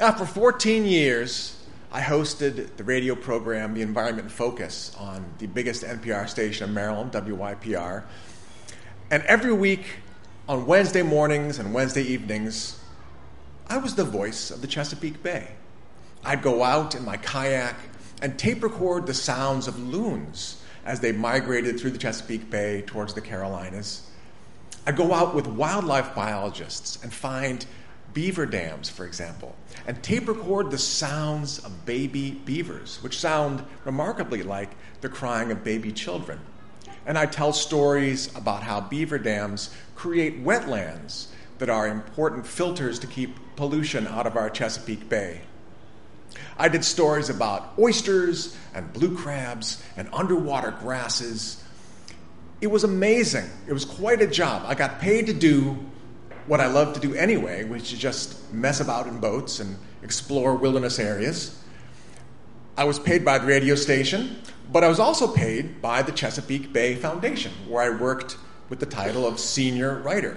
For 14 years, I hosted the radio program, The Environment in Focus, on the biggest NPR station in Maryland, WYPR. And every week, on Wednesday mornings and Wednesday evenings, I was the voice of the Chesapeake Bay. I'd go out in my kayak and tape record the sounds of loons as they migrated through the Chesapeake Bay towards the Carolinas. I'd go out with wildlife biologists and find beaver dams, for example, and tape record the sounds of baby beavers, which sound remarkably like the crying of baby children. And I tell stories about how beaver dams create wetlands that are important filters to keep pollution out of our Chesapeake Bay. I did stories about oysters and blue crabs and underwater grasses. It was amazing. It was quite a job. I got paid to do what I love to do anyway, which is just mess about in boats and explore wilderness areas. I was paid by the radio station, but I was also paid by the Chesapeake Bay Foundation, where I worked with the title of senior writer.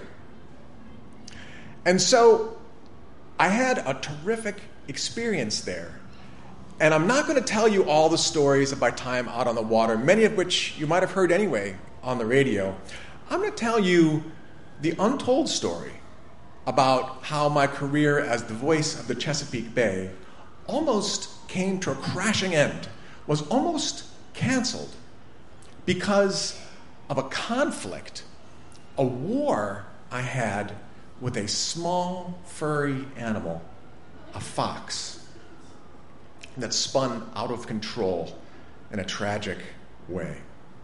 And so I had a terrific experience there. And I'm not going to tell you all the stories of my time out on the water, many of which you might have heard anyway on the radio. I'm going to tell you the untold story about how my career as the voice of the Chesapeake Bay almost came to a crashing end, was almost canceled because of a conflict, a war I had with a small, furry animal, a fox, that spun out of control in a tragic way.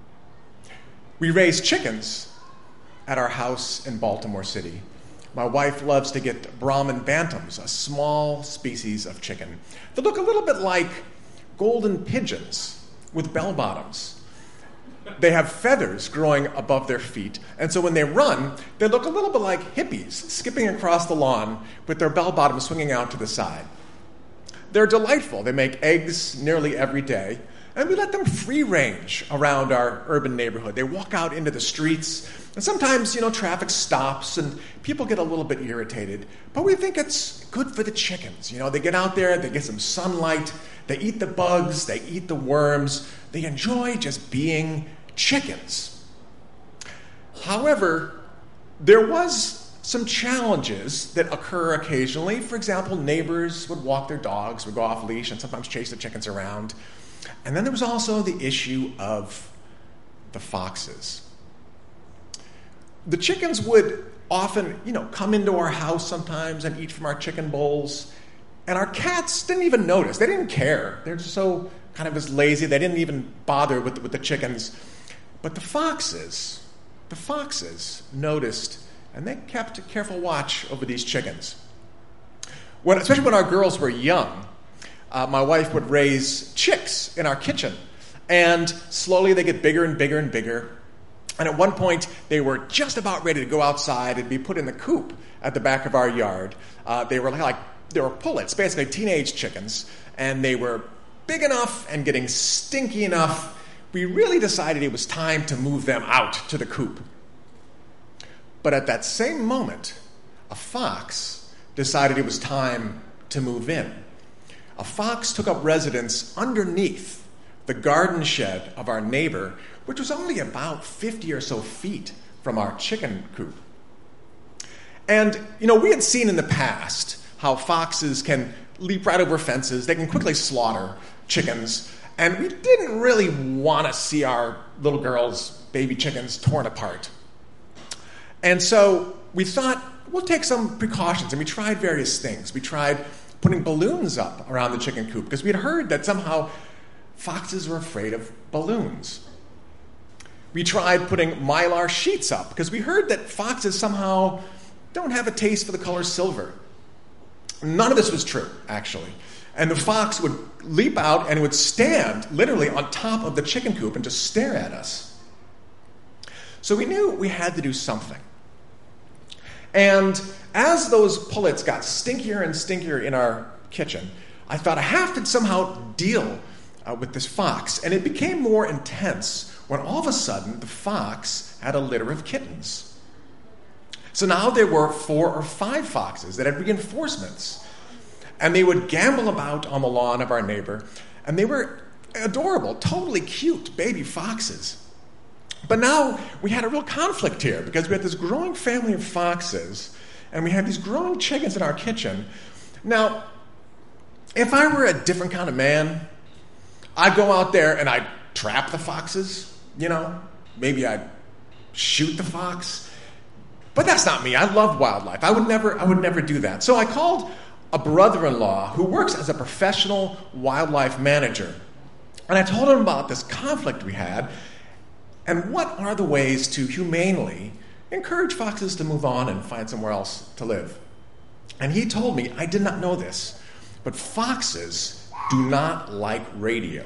We raise chickens at our house in Baltimore City. My wife loves to get Brahman bantams, a small species of chicken that look a little bit like golden pigeons with bell bottoms. They have feathers growing above their feet, and so when they run, they look a little bit like hippies skipping across the lawn with their bell bottoms swinging out to the side. They're delightful. They make eggs nearly every day, and we let them free range around our urban neighborhood. They walk out into the streets, and sometimes, traffic stops and people get a little bit irritated, but we think it's good for the chickens. They get out there, they get some sunlight, they eat the bugs, they eat the worms, they enjoy just being chickens. However, there was some challenges that occur occasionally. For example, neighbors would walk their dogs, would go off leash, and sometimes chase the chickens around. And then there was also the issue of the foxes. The chickens would often, come into our house sometimes and eat from our chicken bowls. And our cats didn't even notice. They didn't care. They're just so kind of as lazy. They didn't even bother with the chickens. But the foxes noticed, and they kept a careful watch over these chickens. Especially when our girls were young, my wife would raise chicks in our kitchen. And slowly they get bigger and bigger and bigger. And at one point, they were just about ready to go outside and be put in the coop at the back of our yard. They were pullets, basically teenage chickens. And they were big enough and getting stinky enough. We really decided it was time to move them out to the coop. But at that same moment, a fox decided it was time to move in. A fox took up residence underneath the garden shed of our neighbor, which was only about 50 or so feet from our chicken coop. And, we had seen in the past how foxes can leap right over fences. They can quickly slaughter chickens. And we didn't really want to see our little girls' baby chickens torn apart. And so we thought, we'll take some precautions. And we tried various things. We tried putting balloons up around the chicken coop because we had heard that somehow foxes were afraid of balloons. We tried putting mylar sheets up because we heard that foxes somehow don't have a taste for the color silver. None of this was true, actually. And the fox would leap out and would stand literally on top of the chicken coop and just stare at us. So we knew we had to do something. And as those pullets got stinkier and stinkier in our kitchen, I thought I have to somehow deal with this fox. And it became more intense when all of a sudden the fox had a litter of kittens. So now there were 4 or 5 foxes that had reinforcements. And they would gambol about on the lawn of our neighbor. And they were adorable, totally cute baby foxes. But now we had a real conflict here because we had this growing family of foxes and we had these growing chickens in our kitchen. Now, if I were a different kind of man, I'd go out there and I'd trap the foxes, Maybe I'd shoot the fox. But that's not me. I love wildlife. I would never do that. So I called a brother-in-law who works as a professional wildlife manager. And I told him about this conflict we had and what are the ways to humanely encourage foxes to move on and find somewhere else to live. And he told me, I did not know this, but foxes do not like radio.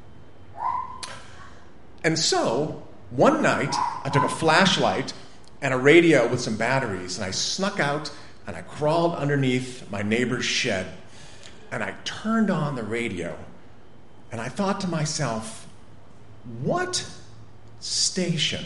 And so, one night, I took a flashlight and a radio with some batteries, and I snuck out and I crawled underneath my neighbor's shed, and I turned on the radio, and I thought to myself, what station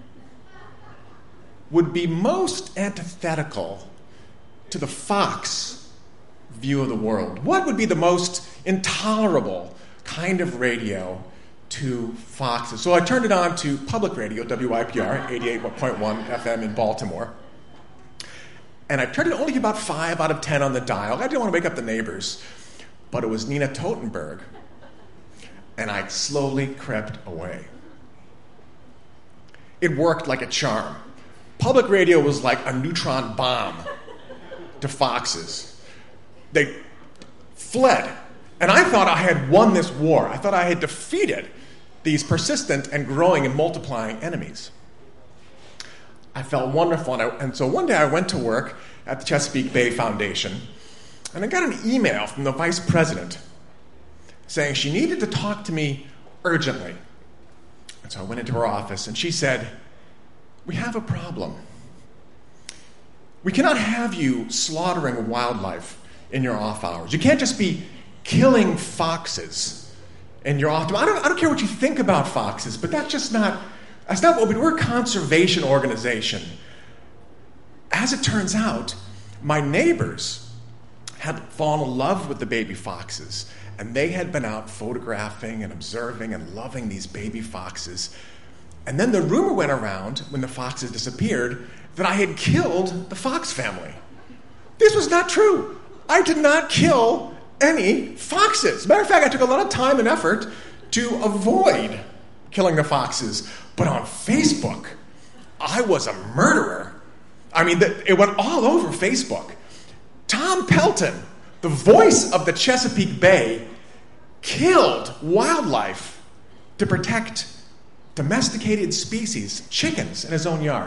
would be most antithetical to the fox view of the world? What would be the most intolerable kind of radio to foxes? So I turned it on to public radio, WYPR, 88.1 FM in Baltimore. And I turned it only about 5 out of 10 on the dial. I didn't want to wake up the neighbors. But it was Nina Totenberg. And I slowly crept away. It worked like a charm. Public radio was like a neutron bomb to foxes. They fled. And I thought I had won this war. I thought I had defeated these persistent and growing and multiplying enemies. I felt wonderful. And so one day I went to work at the Chesapeake Bay Foundation, and I got an email from the vice president saying she needed to talk to me urgently. And so I went into her office, and she said, we have a problem. We cannot have you slaughtering wildlife in your off hours. You can't just be killing foxes in your off time. I don't care what you think about foxes, but that's not what we're a conservation organization. As it turns out, my neighbors had fallen in love with the baby foxes, and they had been out photographing and observing and loving these baby foxes. And then the rumor went around, when the foxes disappeared, that I had killed the fox family. This was not true. I did not kill any foxes. As a matter of fact, I took a lot of time and effort to avoid killing the foxes. But on Facebook, I was a murderer. I mean, it went all over Facebook. Tom Pelton, the voice of the Chesapeake Bay, killed wildlife to protect domesticated species, chickens, in his own yard.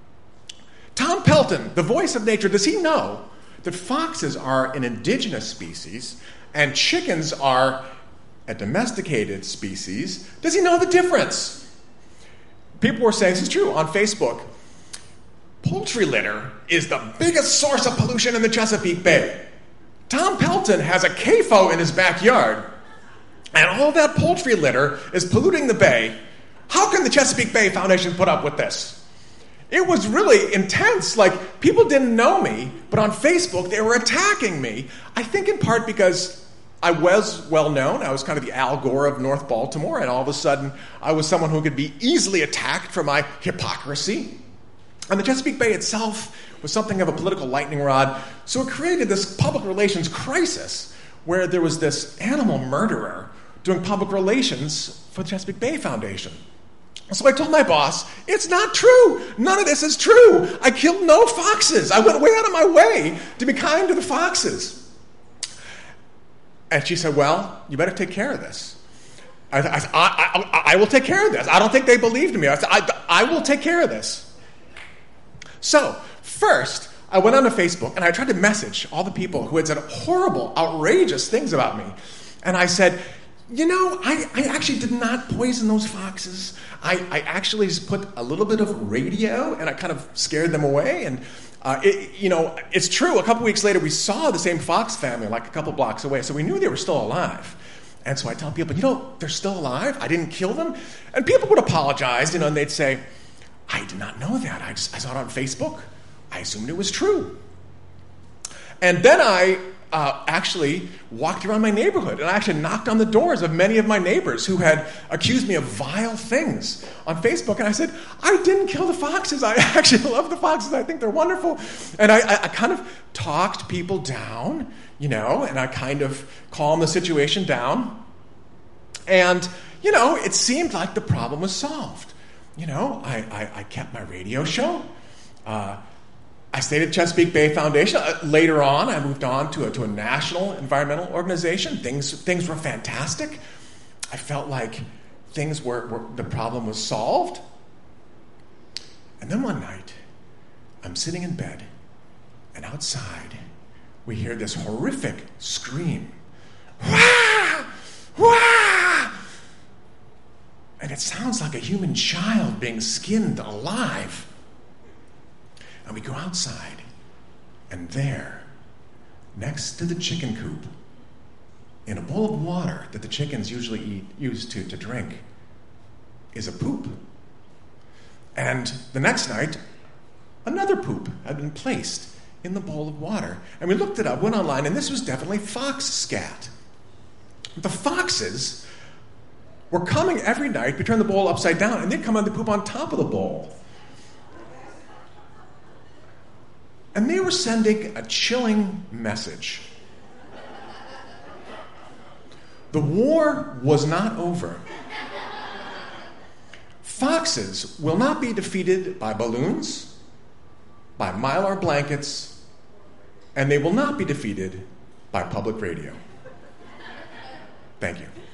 Tom Pelton, the voice of nature, does he know that foxes are an indigenous species and chickens are a domesticated species? Does he know the difference? People were saying, this is true, on Facebook, poultry litter is the biggest source of pollution in the Chesapeake Bay. Tom Pelton has a CAFO in his backyard, and all that poultry litter is polluting the bay. How can the Chesapeake Bay Foundation put up with this? It was really intense. Like, people didn't know me, but on Facebook they were attacking me. I think in part because I was well known. I was kind of the Al Gore of North Baltimore, and all of a sudden I was someone who could be easily attacked for my hypocrisy. And the Chesapeake Bay itself was something of a political lightning rod, so it created this public relations crisis where there was this animal murderer doing public relations for the Chesapeake Bay Foundation. So I told my boss, it's not true. None of this is true. I killed no foxes. I went way out of my way to be kind to the foxes. And she said, well, you better take care of this. I will take care of this. I don't think they believed me. I said, I will take care of this. So, first, I went onto Facebook and I tried to message all the people who had said horrible, outrageous things about me. And I said, I actually did not poison those foxes. I actually just put a little bit of radio and I kind of scared them away. And, it's true. A couple weeks later, we saw the same fox family like a couple blocks away. So we knew they were still alive. And so I tell people, they're still alive. I didn't kill them. And people would apologize, and they'd say, I did not know that. I saw it on Facebook. I assumed it was true. And then I actually walked around my neighborhood, and I actually knocked on the doors of many of my neighbors who had accused me of vile things on Facebook. And I said, I didn't kill the foxes. I actually love the foxes. I think they're wonderful. And I kind of talked people down, and I kind of calmed the situation down. And, it seemed like the problem was solved. I kept my radio show. I stayed at Chesapeake Bay Foundation. Later on, I moved on to a national environmental organization. Things were fantastic. I felt like the problem was solved. And then one night, I'm sitting in bed, and outside, we hear this horrific scream. Wah! Wah! And it sounds like a human child being skinned alive. And we go outside, and there, next to the chicken coop, in a bowl of water that the chickens usually use to drink, is a poop. And the next night, another poop had been placed in the bowl of water. And we looked it up, went online, and this was definitely fox scat. The foxes were coming every night, we turned the bowl upside down, and they'd come on the poop on top of the bowl. And they were sending a chilling message. The war was not over. Foxes will not be defeated by balloons, by Mylar blankets, and they will not be defeated by public radio. Thank you.